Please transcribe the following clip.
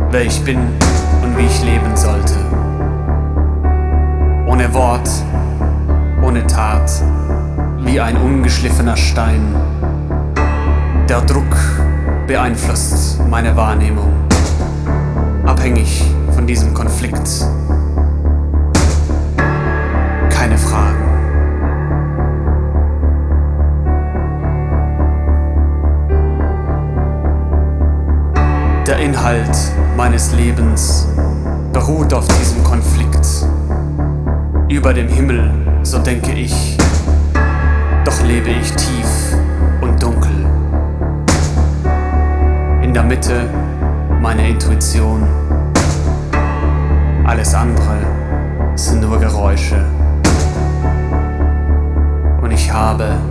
wer ich bin und wie ich leben sollte. Ohne Wort, ohne Tat, wie ein ungeschliffener Stein. Der Druck beeinflusst meine Wahrnehmung, abhängig von diesem Konflikt. Keine Fragen. Der Inhalt meines Lebens beruht auf diesem Konflikt. Über dem Himmel, so denke ich, doch lebe ich tief und dunkel. In der Mitte meine Intuition. Alles andere sind nur Geräusche. Und ich habe